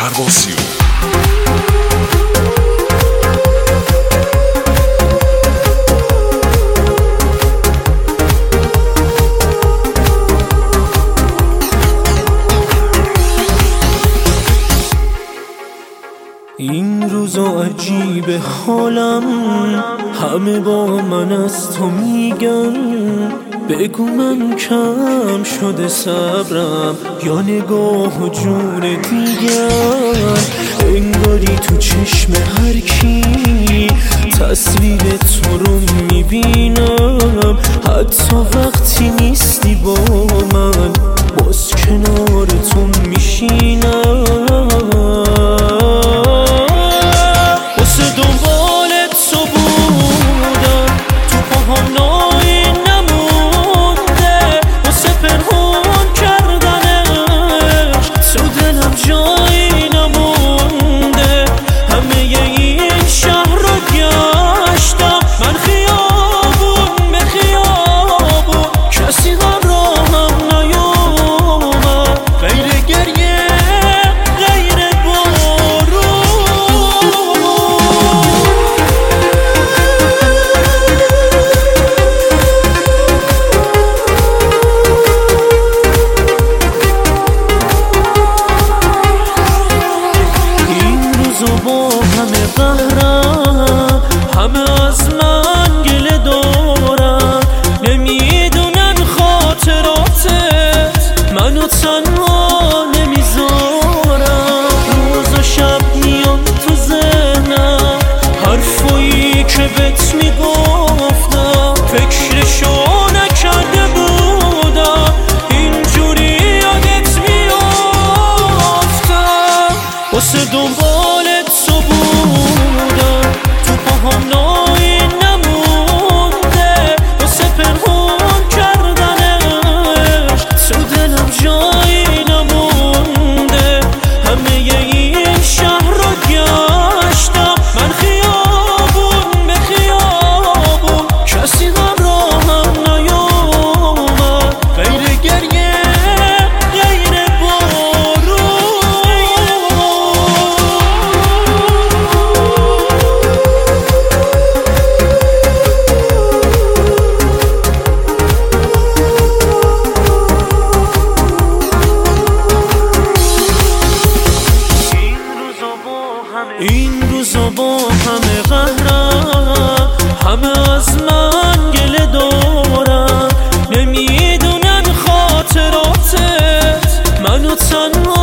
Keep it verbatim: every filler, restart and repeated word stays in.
پروازیو. این روزا عجیب حالم، همه با من از تو میگن. بگو من کم شده صبرم یا نگاه و جون دیگر. انگاری تو چشم هر کی تصویر تو رو میبینم. حتی وقتی نیستی با من باز کنار تو میشینم. با همه قهرم، همه از من گله دارن. نمیدونن خاطراتت منو تنها نمیذارن. روز و شب میان تو ذهنم حرفایی که بهت میگفتم. فکرشو نکرده بودم اینجوری یادت میافتم. واسه دنبال تو بودم، تو پاهم نایی نمونده. واسه پنهون کردنش تو دلم جایی نمونده. همه این شهر رو گشتم من خیابون به خیابون، کسی همراهم نیومد غیر گریه غیر بارون. این روزا با همه قهرم، همه از من گله دارن. نمیدونن خاطراتت منو تنها